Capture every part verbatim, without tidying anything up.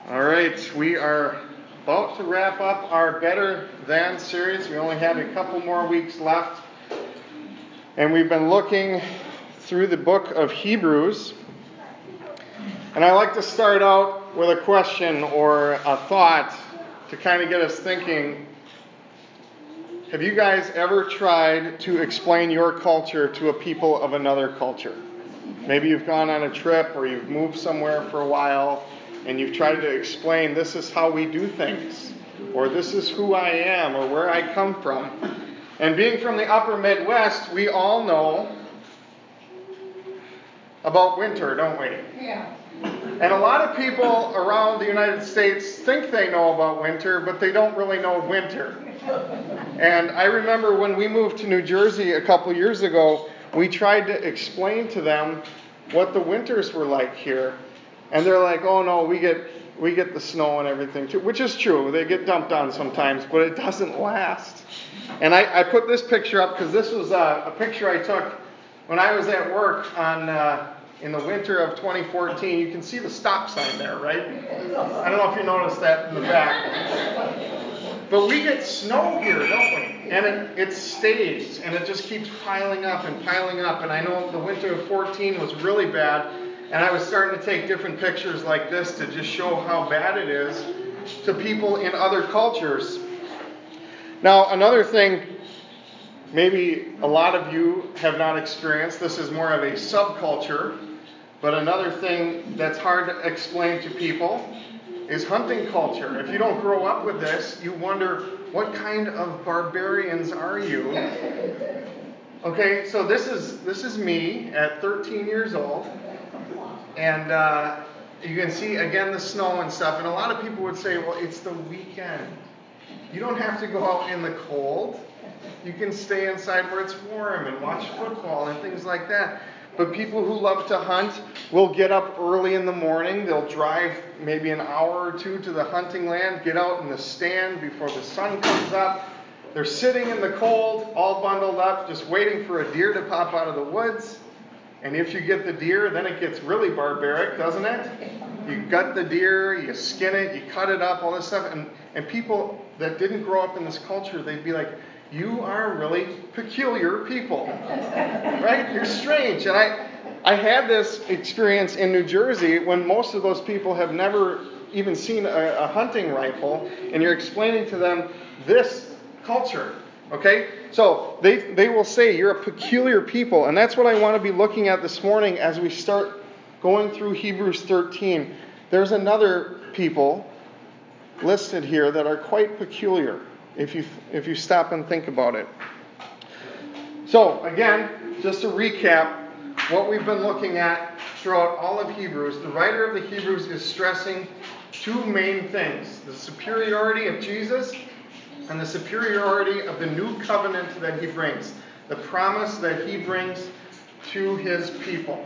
All right, we are about to wrap up our Better Than series. We only have a couple more weeks left. And we've been looking through the book of Hebrews. And I like to start out with a question or a thought to kind of get us thinking. Have you guys ever tried to explain your culture to a people of another culture? Maybe you've gone on a trip or you've moved somewhere for a while and you've tried to explain this is how we do things, or this is who I am, or where I come from. And being from the upper Midwest, we all know about winter, don't we? Yeah. And a lot of people around the United States think they know about winter, but they don't really know winter. And I remember when we moved to New Jersey a couple years ago, we tried to explain to them what the winters were like here. And they're like, oh no, we get we get the snow and everything too, which is true. They get dumped on sometimes, but it doesn't last. And I, I put this picture up because this was a, a picture I took when I was at work on uh, in the winter of twenty fourteen. You can see the stop sign there, right? I don't know if you noticed that in the back. But we get snow here, don't we? And it, it stays, and it just keeps piling up and piling up. And I know the winter of fourteen was really bad. And I was starting to take different pictures like this to just show how bad it is to people in other cultures. Now, another thing maybe a lot of you have not experienced, this is more of a subculture, but another thing that's hard to explain to people is hunting culture. If you don't grow up with this, you wonder, what kind of barbarians are you? Okay, so this is this is me at thirteen years old. And uh, you can see, again, the snow and stuff. And a lot of people would say, well, it's the weekend. You don't have to go out in the cold. You can stay inside where it's warm and watch football and things like that. But people who love to hunt will get up early in the morning. They'll drive maybe an hour or two to the hunting land, get out in the stand before the sun comes up. They're sitting in the cold, all bundled up, just waiting for a deer to pop out of the woods. And if you get the deer, then it gets really barbaric, doesn't it? You gut the deer, you skin it, you cut it up, all this stuff. And, and people that didn't grow up in this culture, they'd be like, you are really peculiar people. Right? You're strange. And I, I had this experience in New Jersey when most of those people have never even seen a, a hunting rifle. And you're explaining to them this culture. Okay? So they, they will say you're a peculiar people. And that's what I want to be looking at this morning as we start going through Hebrews thirteen. There's another people listed here that are quite peculiar if you if you stop and think about it. So again, just to recap what we've been looking at throughout all of Hebrews, the writer of the Hebrews is stressing two main things: the superiority of Jesus and the superiority of the new covenant that he brings, the promise that he brings to his people.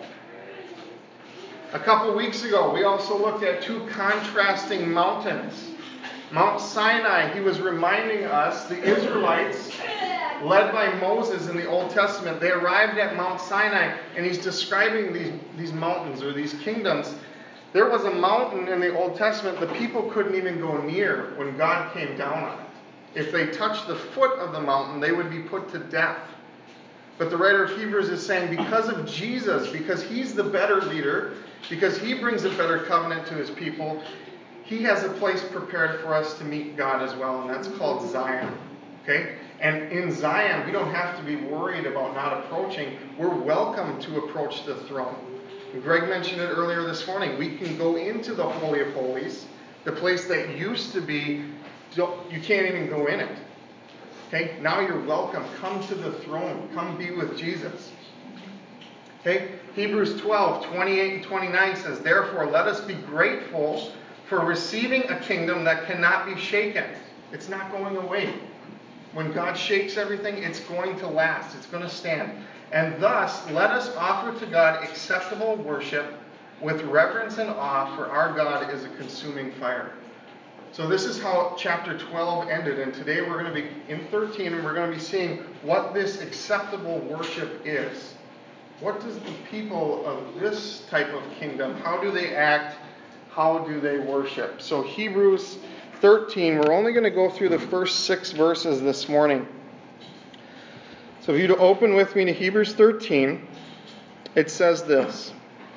A couple weeks ago, we also looked at two contrasting mountains. Mount Sinai, he was reminding us, the Israelites, led by Moses in the Old Testament, they arrived at Mount Sinai, and he's describing these, these mountains or these kingdoms. There was a mountain in the Old Testament the people couldn't even go near when God came down on it. If they touched the foot of the mountain, they would be put to death. But the writer of Hebrews is saying because of Jesus, because he's the better leader, because he brings a better covenant to his people, he has a place prepared for us to meet God as well, and that's called Zion. Okay? And in Zion, we don't have to be worried about not approaching. We're welcome to approach the throne. And Greg mentioned it earlier this morning. We can go into the Holy of Holies, the place that used to be, you can't even go in it. Okay? Now you're welcome. Come to the throne. Come be with Jesus. Okay? Hebrews twelve, twenty-eight and twenty-nine says, therefore, let us be grateful for receiving a kingdom that cannot be shaken. It's not going away. When God shakes everything, it's going to last. It's going to stand. And thus, let us offer to God acceptable worship with reverence and awe, for our God is a consuming fire. So this is how chapter twelve ended, and today we're going to be in thirteen, and we're going to be seeing what this acceptable worship is. What does the people of this type of kingdom, how do they act? how do they worship? So Hebrews thirteen, we're only going to go through the first six verses this morning. So if you'd open with me to Hebrews thirteen, it says this: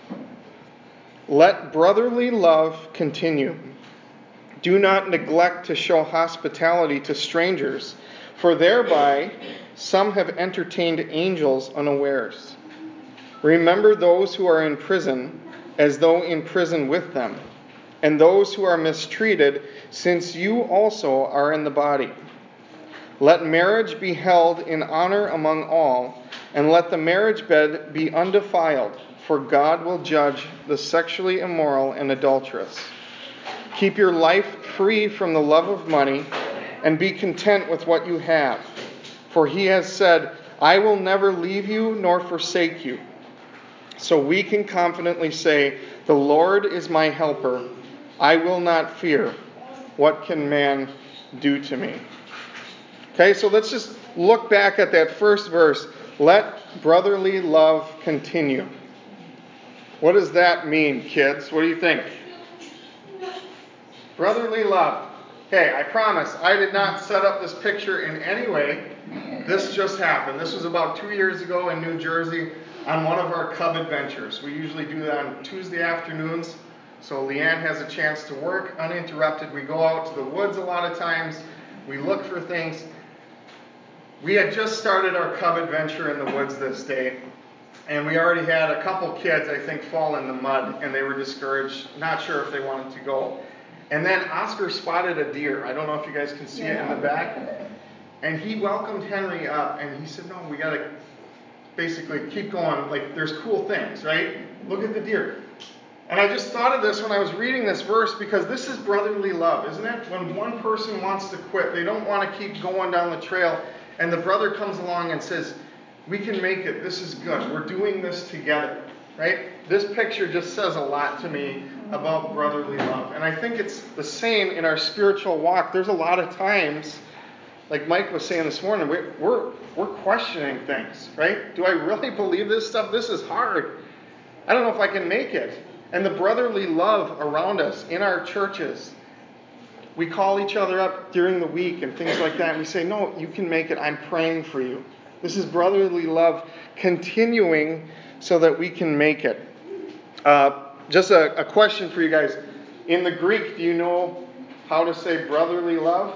"Let brotherly love continue. Do not neglect to show hospitality to strangers, for thereby some have entertained angels unawares. Remember those who are in prison, as though in prison with them, and those who are mistreated, since you also are in the body. Let marriage be held in honor among all, and let the marriage bed be undefiled, for God will judge the sexually immoral and adulterous. Keep your life free from the love of money, and be content with what you have. For he has said, 'I will never leave you nor forsake you.' So we can confidently say, 'The Lord is my helper. I will not fear. What can man do to me?'" Okay, so let's just look back at that first verse. Let brotherly love continue. What does that mean, kids? What do you think? Brotherly love. Okay, I promise, I did not set up this picture in any way. This just happened. This was about two years ago in New Jersey on one of our Cub adventures. We usually do that on Tuesday afternoons, so Leanne has a chance to work uninterrupted. We go out to the woods a lot of times. We look for things. We had just started our Cub adventure in the woods this day, and we already had a couple kids, I think, fall in the mud, and they were discouraged, not sure if they wanted to go. And then Oscar spotted a deer. I don't know if you guys can see it in the back. And he welcomed Henry up, and he said, "No, we got to basically keep going. Like, there's cool things, right? Look at the deer." And I just thought of this when I was reading this verse, because this is brotherly love, isn't it? When one person wants to quit, they don't want to keep going down the trail, and the brother comes along and says, "We can make it. This is good. We're doing this together," right? This picture just says a lot to me about brotherly love. And I think it's the same in our spiritual walk. There's a lot of times, like Mike was saying this morning, we're, we're, we're questioning things, right? Do I really believe this stuff? This is hard. I don't know if I can make it. And the brotherly love around us in our churches, we call each other up during the week and things like that, and we say, "No, you can make it. I'm praying for you." This is brotherly love continuing so that we can make it. Uh, just a, a question for you guys. In the Greek, do you know how to say brotherly love?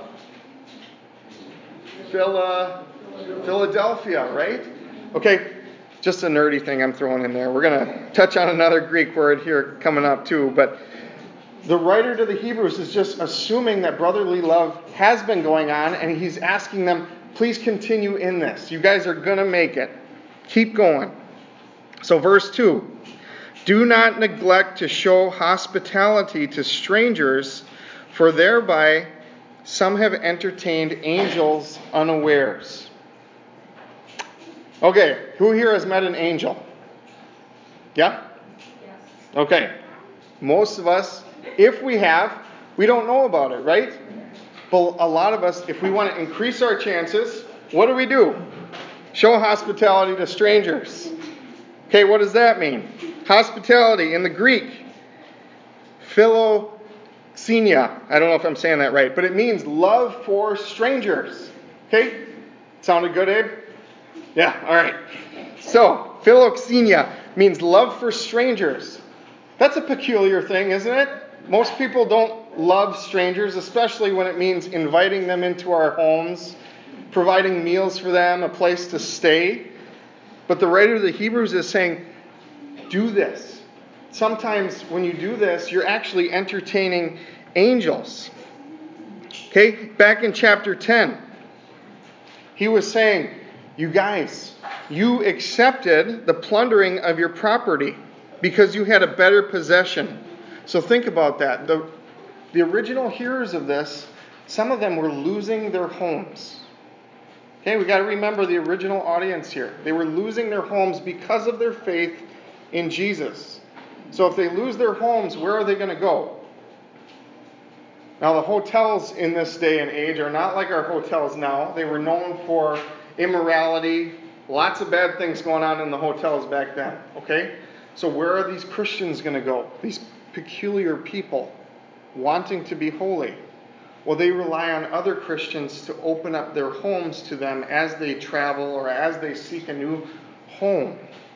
Phila, Philadelphia, right? Okay, just a nerdy thing I'm throwing in there. We're going to touch on another Greek word here coming up too, but the writer to the Hebrews is just assuming that brotherly love has been going on, and he's asking them, please continue in this. You guys are going to make it. Keep going. So verse two, "Do not neglect to show hospitality to strangers, for thereby some have entertained angels unawares." Okay, who here has met an angel? Yeah? Yes. Okay. Most of us, if we have, we don't know about it, right? But a lot of us, if we want to increase our chances, what do we do? Show hospitality to strangers. Okay, what does that mean? Hospitality in the Greek, philoxenia. I don't know if I'm saying that right, but it means love for strangers. Okay? Sounded good, Abe? Yeah, all right. So, philoxenia means love for strangers. That's a peculiar thing, isn't it? Most people don't love strangers, especially when it means inviting them into our homes, providing meals for them, a place to stay. But the writer of the Hebrews is saying, do this. Sometimes when you do this, you're actually entertaining angels. Okay, back in chapter ten, he was saying, you guys, you accepted the plundering of your property because you had a better possession. So think about that. The, the original hearers of this, some of them were losing their homes. Okay, we got to remember the original audience here. They were losing their homes because of their faith in Jesus. So if they lose their homes, where are they going to go? Now, the hotels in this day and age are not like our hotels now. They were known for immorality, lots of bad things going on in the hotels back then. Okay? So where are these Christians going to go? These peculiar people wanting to be holy. Well, they rely on other Christians to open up their homes to them as they travel or as they seek a new home.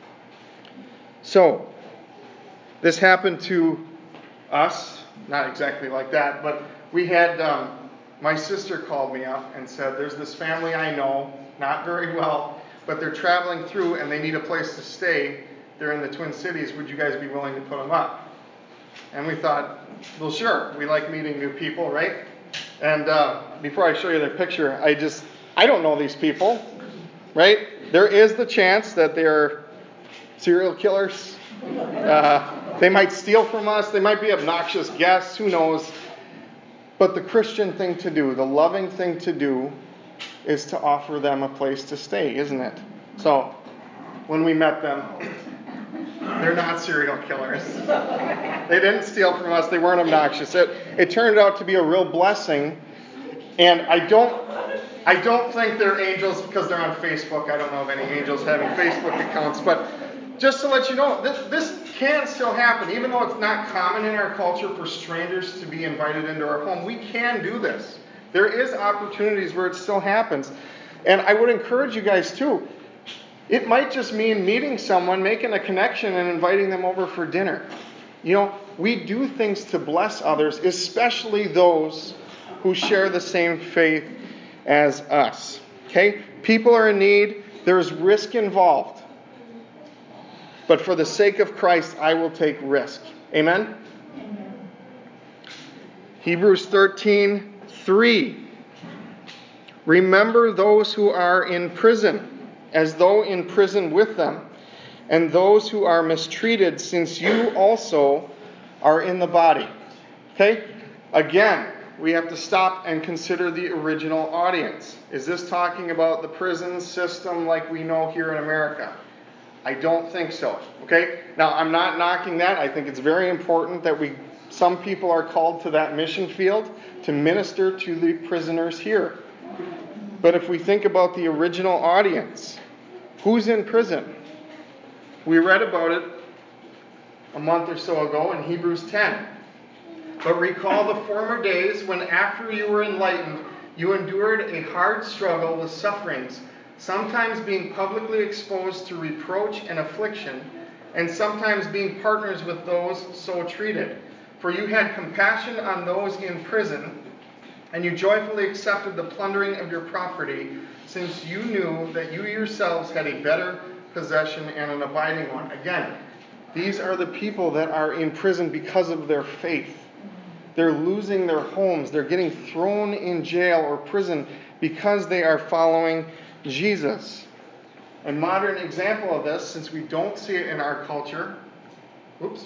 So, this happened to us, not exactly like that, but we had, um, my sister called me up and said, there's this family I know, not very well, but they're traveling through and they need a place to stay. They're in the Twin Cities. Would you guys be willing to put them up? And we thought, well, sure. We like meeting new people, right? And uh, before I show you their picture, I just, I don't know these people, right? There is the chance that they're serial killers. Uh, they might steal from us. They might be obnoxious guests. Who knows? But the Christian thing to do, the loving thing to do, is to offer them a place to stay, isn't it? So, when we met them, they're not serial killers. They didn't steal from us. They weren't obnoxious. It, it turned out to be a real blessing. And I don't I don't think they're angels because they're on Facebook. I don't know of any angels having Facebook accounts. But just to let you know, this, this can still happen. Even though it's not common in our culture for strangers to be invited into our home, we can do this. There is opportunities where it still happens. And I would encourage you guys too. It might just mean meeting someone, making a connection, and inviting them over for dinner. You know, we do things to bless others, especially those who share the same faith as us. Okay? People are in need. There's risk involved. But for the sake of Christ, I will take risk. Amen? Amen. Hebrews thirteen three. Remember those who are in prison, as though in prison with them, and those who are mistreated, since you also are in the body. Okay? Again, we have to stop and consider the original audience. Is this talking about the prison system like we know here in America? I don't think so. Okay? Now, I'm not knocking that. I think it's very important that we, some people are called to that mission field to minister to the prisoners here. But if we think about the original audience, who's in prison? We read about it a month or so ago in Hebrews ten. But recall the former days when, after you were enlightened, you endured a hard struggle with sufferings, sometimes being publicly exposed to reproach and affliction, and sometimes being partners with those so treated. For you had compassion on those in prison, and you joyfully accepted the plundering of your property, since you knew that you yourselves had a better possession and an abiding one. Again, these are the people that are in prison because of their faith. They're losing their homes. They're getting thrown in jail or prison because they are following Jesus. A modern example of this, since we don't see it in our culture, oops,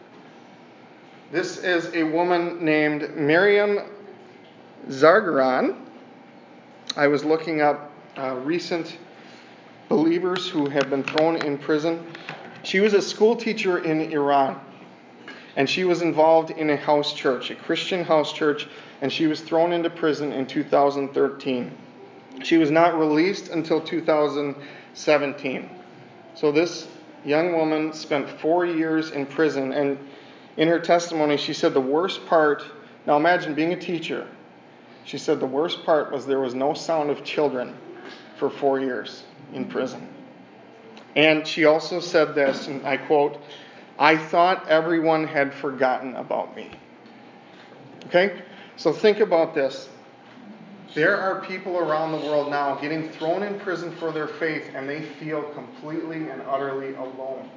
this is a woman named Miriam Zargaran. I was looking up uh, recent believers who have been thrown in prison. She was a school teacher in Iran, and she was involved in a house church, a Christian house church, and she was thrown into prison in two thousand thirteen. She was not released until two thousand seventeen. So this young woman spent four years in prison, and in her testimony she said the worst part, now imagine being a teacher, she said the worst part was there was no sound of children for four years in prison. And she also said this, and I quote, "I thought everyone had forgotten about me." Okay? So think about this. There are people around the world now getting thrown in prison for their faith, and they feel completely and utterly alone.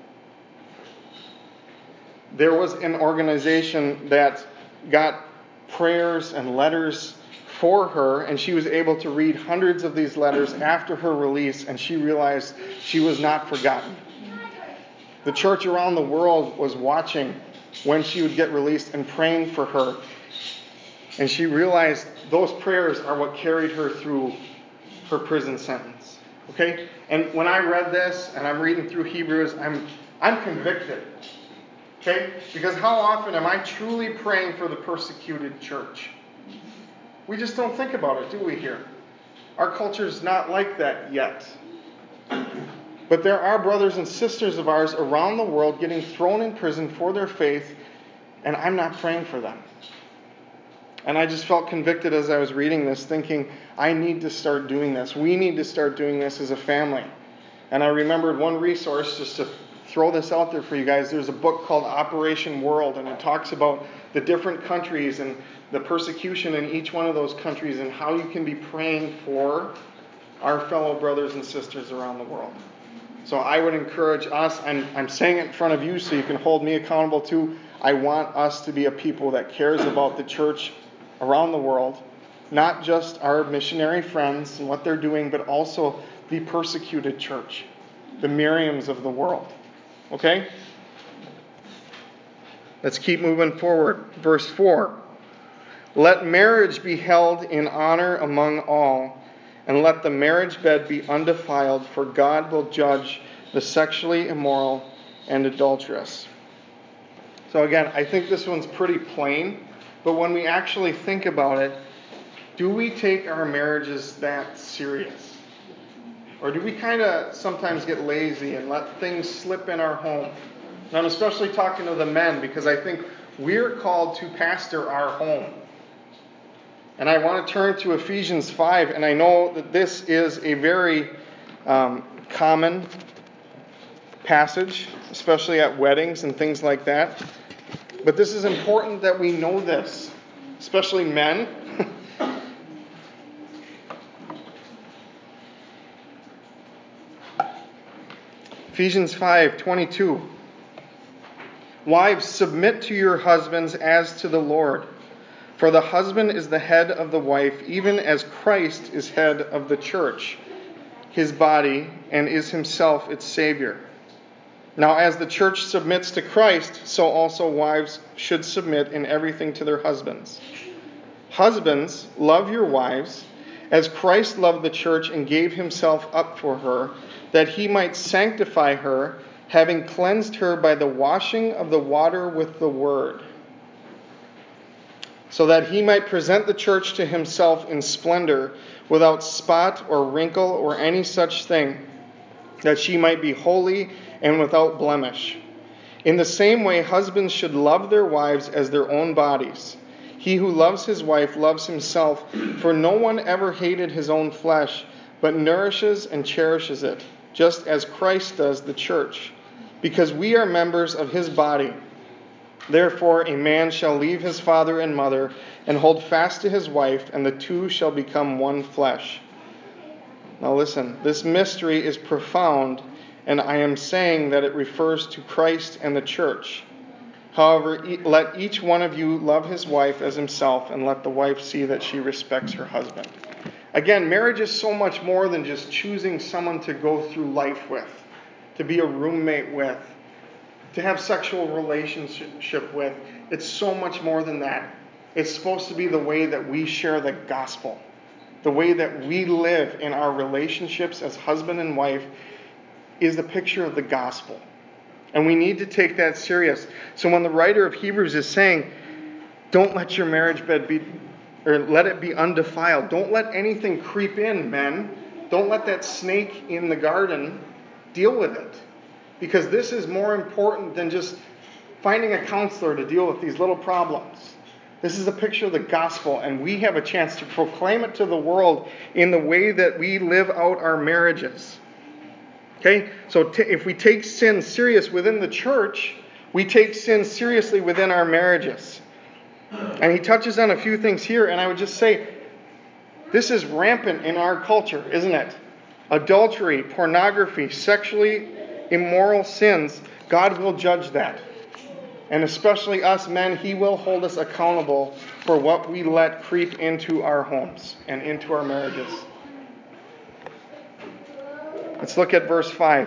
There was an organization that got prayers and letters for her, and she was able to read hundreds of these letters after her release, and she realized she was not forgotten. The church around the world was watching when she would get released and praying for her. And she realized those prayers are what carried her through her prison sentence. Okay? And when I read this, and I'm reading through Hebrews, I'm I'm convicted. Okay? Because how often am I truly praying for the persecuted church? We just don't think about it, do we here? Our culture's not like that yet. But there are brothers and sisters of ours around the world getting thrown in prison for their faith, and I'm not praying for them. And I just felt convicted as I was reading this, thinking, I need to start doing this. We need to start doing this as a family. And I remembered one resource, just to throw this out there for you guys. There's a book called Operation World, and it talks about the different countries and the persecution in each one of those countries and how you can be praying for our fellow brothers and sisters around the world. So I would encourage us, I'm, I'm saying it in front of you so you can hold me accountable too. I want us to be a people that cares about the church around the world, not just our missionary friends and what they're doing, but also the persecuted church, the Miriams of the world. Okay? Let's keep moving forward. Verse four. Let marriage be held in honor among all, and let the marriage bed be undefiled, for God will judge the sexually immoral and adulterous. So again, I think this one's pretty plain, but when we actually think about it, do we take our marriages that serious? Or do we kind of sometimes get lazy and let things slip in our home? And I'm especially talking to the men, because I think we're called to pastor our home. And I want to turn to Ephesians five, and I know that this is a very um, common passage, especially at weddings and things like that. But this is important that we know this, especially men. Ephesians five twenty-two. Wives, submit to your husbands as to the Lord. For the husband is the head of the wife, even as Christ is head of the church, his body, and is himself its Savior. Now, as the church submits to Christ, so also wives should submit in everything to their husbands. Husbands, love your wives, as Christ loved the church and gave himself up for her, that he might sanctify her, having cleansed her by the washing of the water with the word, so that he might present the church to himself in splendor, without spot or wrinkle or any such thing, that she might be holy and without blemish. In the same way, husbands should love their wives as their own bodies. He who loves his wife loves himself, for no one ever hated his own flesh, but nourishes and cherishes it, just as Christ does the church, because we are members of his body. Therefore, a man shall leave his father and mother and hold fast to his wife, and the two shall become one flesh. Now listen, this mystery is profound, and I am saying that it refers to Christ and the church. However, let each one of you love his wife as himself, and let the wife see that she respects her husband. Again, marriage is so much more than just choosing someone to go through life with, to be a roommate with, to have sexual relationship with. It's so much more than that. It's supposed to be the way that we share the gospel. The way that we live in our relationships as husband and wife is the picture of the gospel. And we need to take that serious. So when the writer of Hebrews is saying, don't let your marriage bed be, or let it be undefiled. Don't let anything creep in, men. Don't let that snake in the garden deal with it. Because this is more important than just finding a counselor to deal with these little problems. This is a picture of the gospel, and we have a chance to proclaim it to the world in the way that we live out our marriages. Okay? So t- if we take sin serious within the church, we take sin seriously within our marriages. And he touches on a few things here, and I would just say, this is rampant in our culture, isn't it? Adultery, pornography, sexually immoral sins, God will judge that. And especially us men, he will hold us accountable for what we let creep into our homes and into our marriages. Let's look at verse five.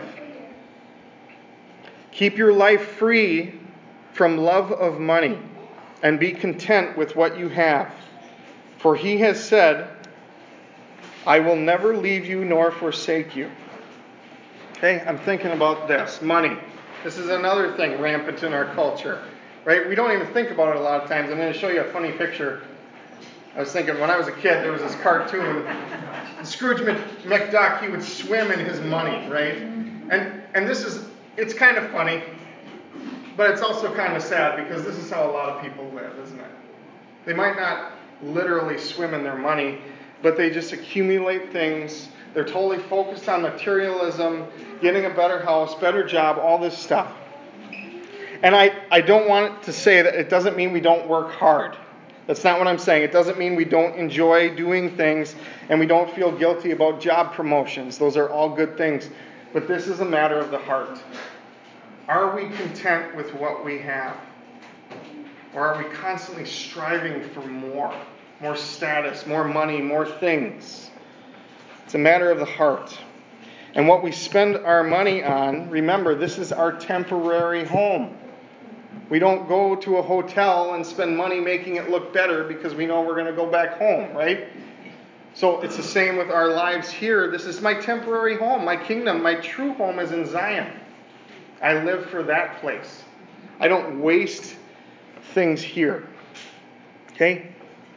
Keep your life free from love of money, and be content with what you have. For he has said, I will never leave you nor forsake you. Okay, I'm thinking about this. Money. This is another thing rampant in our culture. Right? We don't even think about it a lot of times. I'm going to show you a funny picture. I was thinking when I was a kid, there was this cartoon. Scrooge McDuck, he would swim in his money, right? And and this is, it's kind of funny. But it's also kind of sad because this is how a lot of people live, isn't it? They might not literally swim in their money, but they just accumulate things. They're totally focused on materialism, getting a better house, better job, all this stuff. And I, I don't want to say that it doesn't mean we don't work hard. That's not what I'm saying. It doesn't mean we don't enjoy doing things and we don't feel guilty about job promotions. Those are all good things. But this is a matter of the heart. Are we content with what we have? Or are we constantly striving for more? More status, more money, more things? It's a matter of the heart. And what we spend our money on, remember, this is our temporary home. We don't go to a hotel and spend money making it look better because we know we're going to go back home, right? So it's the same with our lives here. This is my temporary home, my kingdom. My true home is in Zion. I live for that place. I don't waste things here. Okay?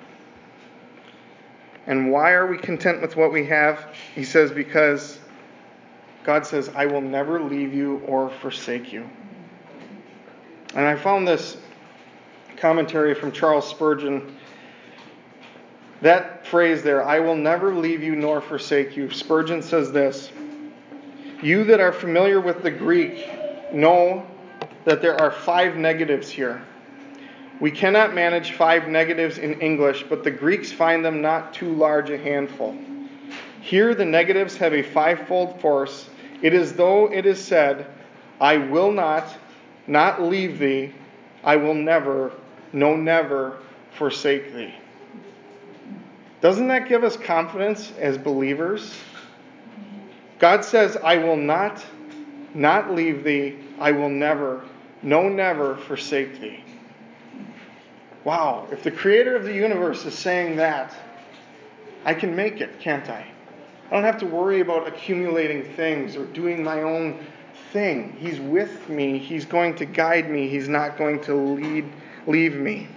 And why are we content with what we have? He says, because God says, I will never leave you or forsake you. And I found this commentary from Charles Spurgeon. That phrase there, I will never leave you nor forsake you. Spurgeon says this, you that are familiar with the Greek know that there are five negatives here. We cannot manage five negatives in English, but the Greeks find them not too large a handful. Here the negatives have a fivefold force. It is though it is said, I will not, not leave thee, I will never, no never forsake thee. Doesn't that give us confidence as believers? God says, I will not, not leave thee, I will never, no never forsake thee. Wow, if the creator of the universe is saying that, I can make it, can't I? I don't have to worry about accumulating things or doing my own thing. He's with me. He's going to guide me. He's not going to lead, leave me.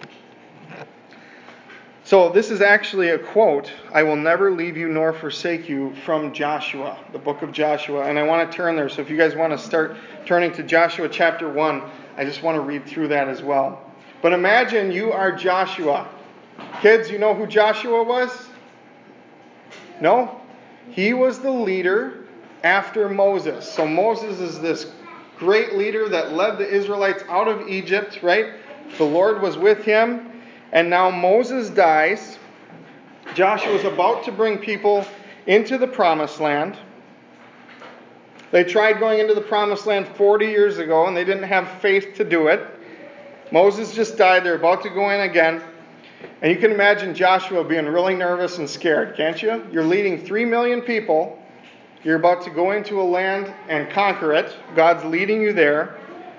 So this is actually a quote, I will never leave you nor forsake you, from Joshua, the book of Joshua. And I want to turn there. So if you guys want to start turning to Joshua chapter one, I just want to read through that as well. But imagine you are Joshua. Kids, you know who Joshua was? No? He was the leader after Moses. So Moses is this great leader that led the Israelites out of Egypt, right? The Lord was with him. And now Moses dies. Joshua is about to bring people into the promised land. They tried going into the promised land forty years ago, and they didn't have faith to do it. Moses just died. They're about to go in again. And you can imagine Joshua being really nervous and scared, can't you? You're leading three million people. You're about to go into a land and conquer it. God's leading you there.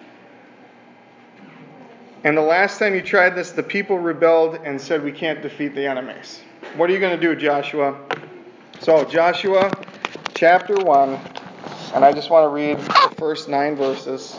And the last time you tried this, the people rebelled and said, we can't defeat the enemies. What are you going to do, Joshua? So, Joshua chapter one, and I just want to read the first nine verses.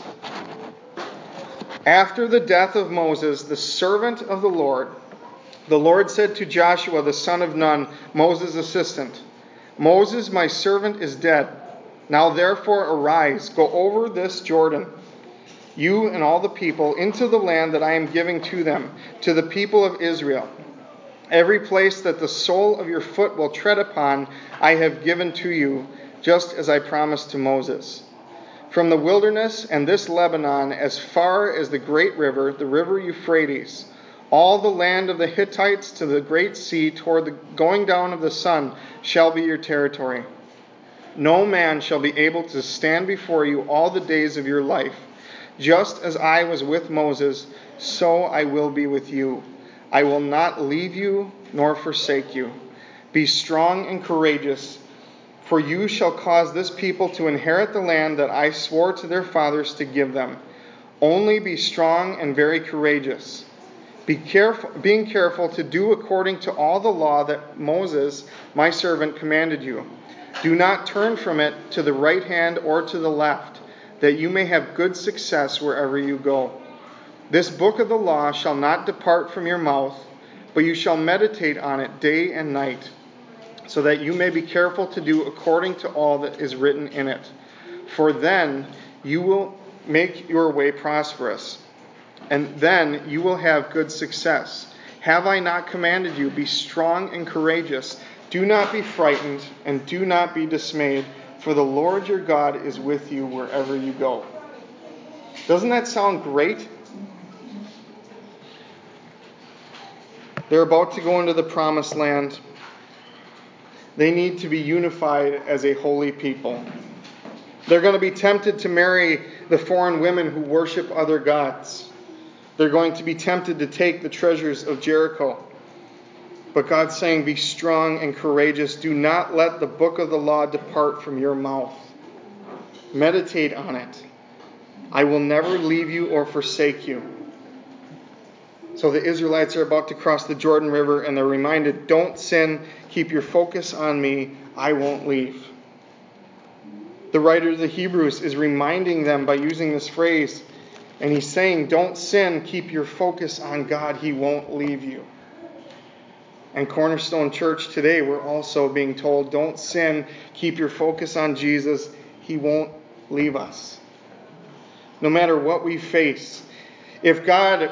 After the death of Moses, the servant of the Lord, the Lord said to Joshua, the son of Nun, Moses' assistant, Moses, my servant, is dead. Now therefore arise, go over this Jordan, you and all the people, into the land that I am giving to them, to the people of Israel. Every place that the sole of your foot will tread upon, I have given to you, just as I promised to Moses. From the wilderness and this Lebanon, as far as the great river, the river Euphrates, all the land of the Hittites to the great sea, toward the going down of the sun, shall be your territory. No man shall be able to stand before you all the days of your life. Just as I was with Moses, so I will be with you. I will not leave you nor forsake you. Be strong and courageous, for you shall cause this people to inherit the land that I swore to their fathers to give them. Only be strong and very courageous. Be careful, being careful to do according to all the law that Moses, my servant, commanded you. Do not turn from it to the right hand or to the left, that you may have good success wherever you go. This book of the law shall not depart from your mouth, but you shall meditate on it day and night, so that you may be careful to do according to all that is written in it. For then you will make your way prosperous, and then you will have good success. Have I not commanded you? Be strong and courageous. Do not be frightened, and do not be dismayed, for the Lord your God is with you wherever you go. Doesn't that sound great? They're about to go into the promised land. They need to be unified as a holy people. They're going to be tempted to marry the foreign women who worship other gods. They're going to be tempted to take the treasures of Jericho. But God's saying, be strong and courageous. Do not let the book of the law depart from your mouth. Meditate on it. I will never leave you or forsake you. So the Israelites are about to cross the Jordan River, and they're reminded, don't sin. Keep your focus on me. I won't leave. The writer of the Hebrews is reminding them by using this phrase, and he's saying, don't sin. Keep your focus on God. He won't leave you. And Cornerstone Church today, we're also being told, don't sin. Keep your focus on Jesus. He won't leave us. No matter what we face. If God...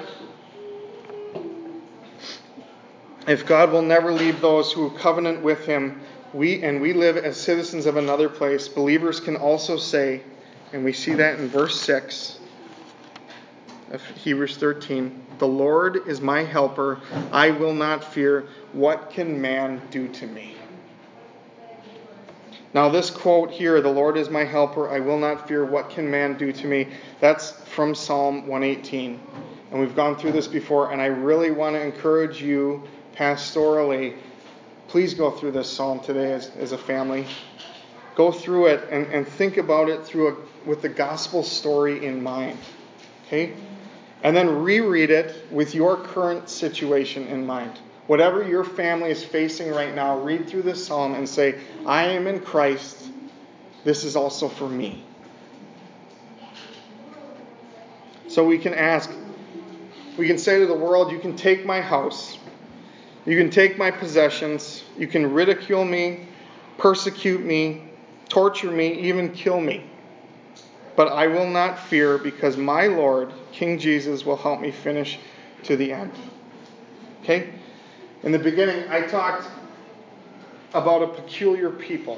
If God will never leave those who covenant with him, we and we live as citizens of another place, believers can also say, and we see that in verse six of Hebrews thirteen, the Lord is my helper, I will not fear. What can man do to me? Now this quote here, the Lord is my helper, I will not fear. What can man do to me? That's from Psalm one eighteen. And we've gone through this before, and I really want to encourage you pastorally, please go through this psalm today as, as a family. Go through it and, and think about it through a, with the gospel story in mind. Okay? And then reread it with your current situation in mind. Whatever your family is facing right now, read through this psalm and say, I am in Christ. This is also for me. So we can ask, we can say to the world, you can take my house. You can take my possessions. You can ridicule me, persecute me, torture me, even kill me. But I will not fear, because my Lord, King Jesus, will help me finish to the end. Okay? In the beginning, I talked about a peculiar people.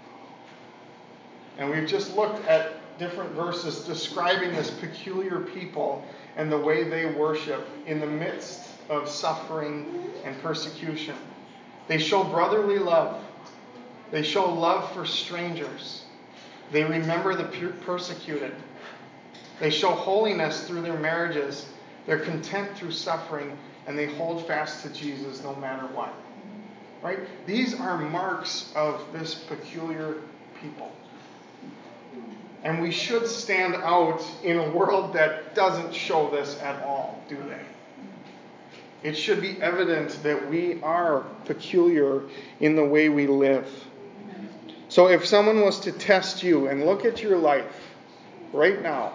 And we've just looked at different verses describing this peculiar people and the way they worship in the midst of suffering and persecution. They show brotherly love. They show love for strangers. They remember the persecuted. They show holiness through their marriages. They're content through suffering, and they hold fast to Jesus no matter what. Right? These are marks of this peculiar people. And we should stand out in a world that doesn't show this at all, do they? It should be evident that we are peculiar in the way we live. So if someone was to test you and look at your life right now,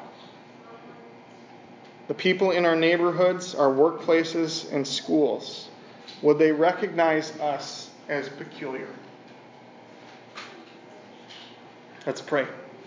the people in our neighborhoods, our workplaces, and schools, would they recognize us as peculiar? Let's pray.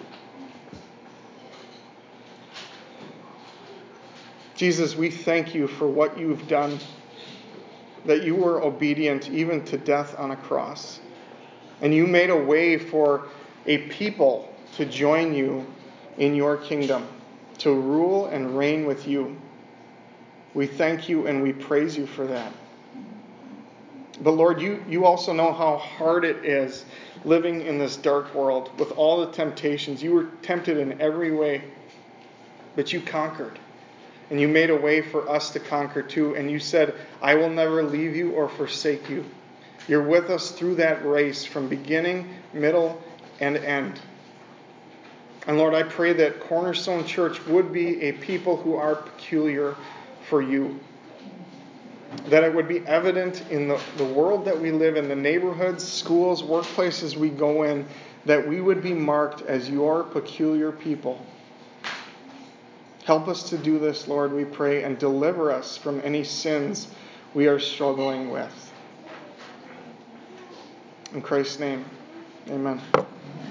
Jesus, we thank you for what you've done, that you were obedient even to death on a cross. And you made a way for a people to join you in your kingdom, to rule and reign with you. We thank you and we praise you for that. But Lord, you, you also know how hard it is living in this dark world with all the temptations. You were tempted in every way, but you conquered. And you made a way for us to conquer too. And you said, I will never leave you or forsake you. You're with us through that race from beginning, middle, and end. And Lord, I pray that Cornerstone Church would be a people who are peculiar for you. That it would be evident in the, the world that we live in, the neighborhoods, schools, workplaces we go in, that we would be marked as your peculiar people. Help us to do this, Lord, we pray, and deliver us from any sins we are struggling with. In Christ's name, amen.